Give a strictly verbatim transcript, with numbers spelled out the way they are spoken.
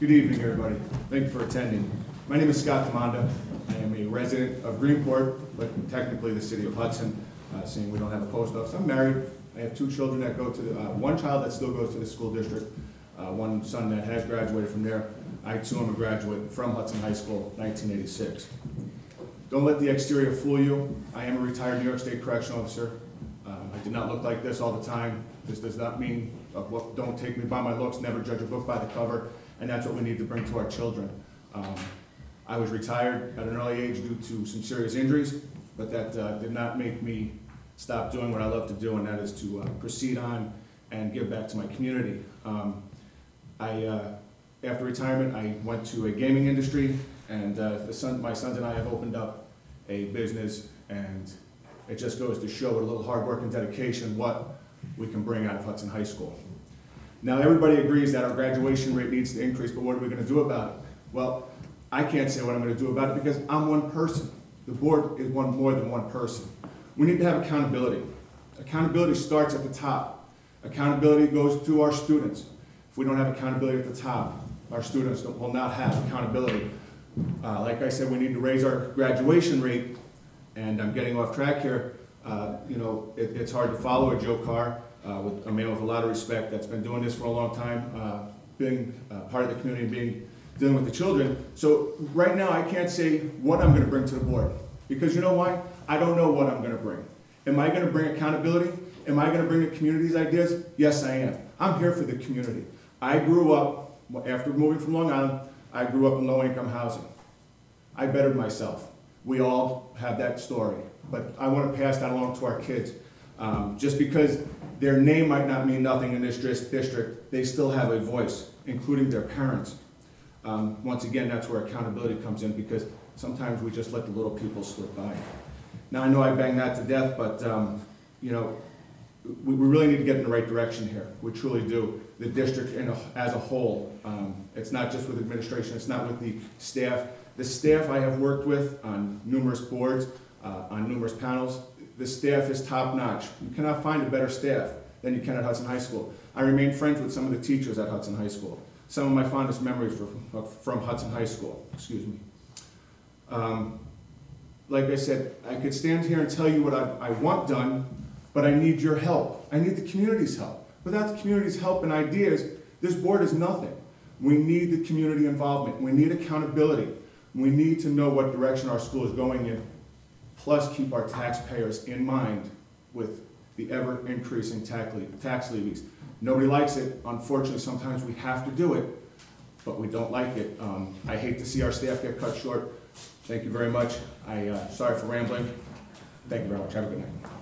Good evening, everybody. Thank you for attending. My name is Scott Demanda. I am a resident of Greenport, but technically the city of Hudson, uh, seeing we don't have a post office. I'm married. I have two children that go to, the, uh, one child that still goes to the school district, uh, one son that has graduated from there. I too am a graduate from Hudson High School, nineteen eighty-six. Don't let the exterior fool you. I am a retired New York State correctional officer. Um, I did not look like this all the time. This does not mean, uh, well, don't take me by my looks, never judge a book by the cover. And that's what we need to bring to our children. Um, I was retired at an early age due to some serious injuries, but that uh, did not make me stop doing what I love to do, and that is to uh, proceed on and give back to my community. Um, I, uh, after retirement, I went to a gaming industry, and uh, the son, my sons and I have opened up a business, and it just goes to show with a little hard work and dedication what we can bring out of Hudson High School. Now, everybody agrees that our graduation rate needs to increase, but what are we going to do about it? Well, I can't say what I'm going to do about it because I'm one person. The board is one more than one person. We need to have accountability. Accountability starts at the top. Accountability goes to our students. If we don't have accountability at the top, our students will not have accountability. Uh, like I said, we need to raise our graduation rate, and I'm getting off track here. Uh, you know, it, it's hard to follow a Joe Carr. Uh, with a man with a lot of respect that's been doing this for a long time, uh, being uh, part of the community, being dealing with the children. So right now I can't say what I'm going to bring to the board, because you know why? I don't know what I'm going to bring. Am I going to bring accountability? Am I going to bring the community's ideas? Yes, I am. I'm here for the community. I grew up, after moving from Long Island, I grew up in low-income housing. I bettered myself. We all have that story, but I want to pass that along to our kids. Um, just because their name might not mean nothing in this district, they still have a voice, including their parents. Um, once again, that's where accountability comes in, because sometimes we just let the little people slip by. Now, I know I banged that to death, but um, you know, we, we really need to get in the right direction here. We truly do. The district in a, as a whole, um, it's not just with administration, it's not with the staff. The staff I have worked with on numerous boards, uh, on numerous panels, the staff is top-notch. You cannot find a better staff than you can at Hudson High School. I remain friends with some of the teachers at Hudson High School. Some of my fondest memories were from, from Hudson High School, excuse me. Um, like I said, I could stand here and tell you what I, I want done, but I need your help. I need the community's help. Without the community's help and ideas, this board is nothing. We need the community involvement. We need accountability. We need to know what direction our school is going in, plus keep our taxpayers in mind with the ever-increasing tax levies. Nobody likes it. Unfortunately, sometimes we have to do it, but we don't like it. Um, I hate to see our staff get cut short. Thank you very much. I, uh, sorry for rambling. Thank you very much. Have a good night.